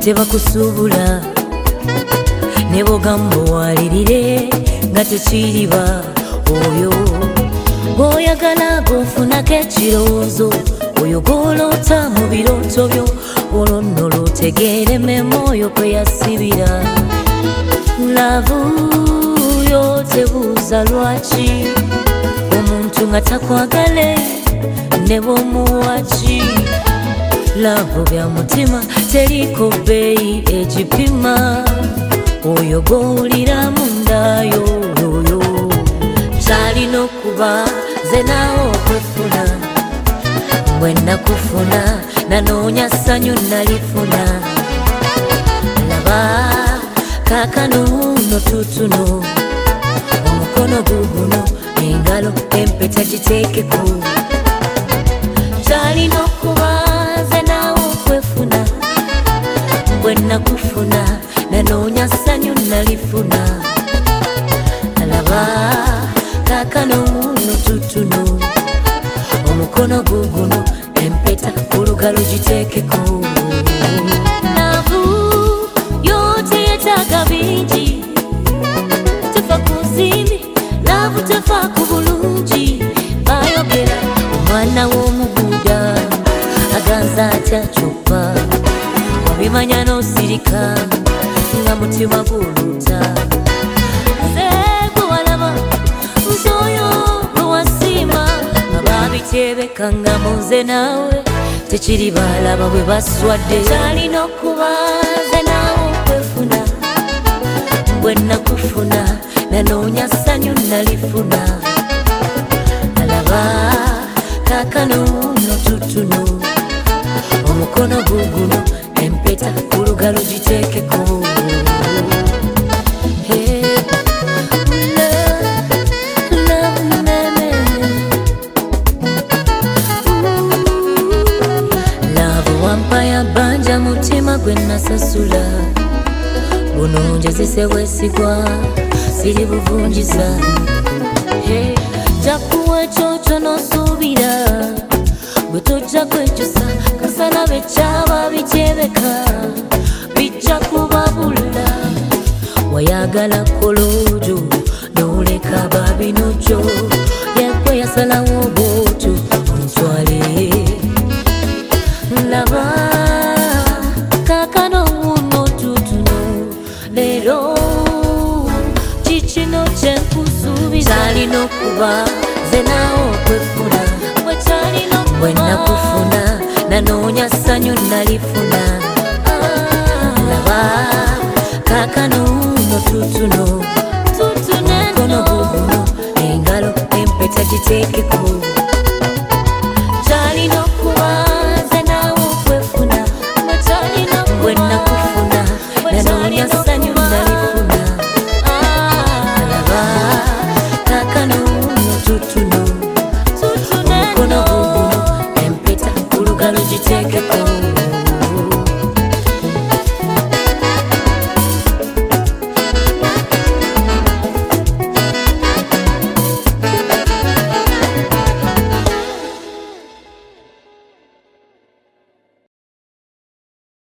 tebakusuubula ne bwogamba owalirire nga tekiriba oyo bw'oyagala gonfunako ekirowoozo oyo gw'oloota mu birooto byo olwo nno lwotegeera emmeeme oyo kwe yasibira laavu yo tebuuza lwaki omuntu nga takwagale ne bw'omuwaki laavu bya mutima teriko bbeeyi egipima oyo gw'owulira mundayo oyo kyalina okuba nze naawe okwefuna bwe nakufuna nanoonya ssanyu nalifuna laba kaakano nno tutuno omukono guguno engalo empeta giteekeko kyalina okuba nze naawe okwefuna bwe nakufuna nanoonya ssanyu nalifuna alaba kaakano nno tutuno omukono guguno empeta ku lugalo giteekeko laavu yo teyetaaga bingi tefa ku nsimbi laavu tefa ku bulungi bayogera omwana w'omuguda aganza atya kyokka wabimanya n'osirika nga mutima guluta nze gwe walaba nze oyo gwe wasiima nga babiteebeka nga muze naawe tekiri balaba bwe baswadde kyalina okuba nze naawe okwefuna bwe nakufuna nanoonya ssanyu nalifuna alaba kaakano nno tutuno omukono guguno empeta ku lugalo giteekeko wampaya banja mutima gwe nasasula buno njezise bwesigwa siri buvunjisa jakuwa ekyo kyonosuubira gwe tojja kwekyusa kasana bekyaba bikyebeka bijja kubabula wayagala koloojo noleka babinokyo yakwe yasalawo bwotyo omutwale laba kaakano wuno tutuno leero kikino kyenkusuubiza kyalina okuba nze naawe okwefuna bwe nakufuna nanoonya ssanyu nalifuna laba kaakano wuno tutuno omukono guguno engalo empeta giteekeko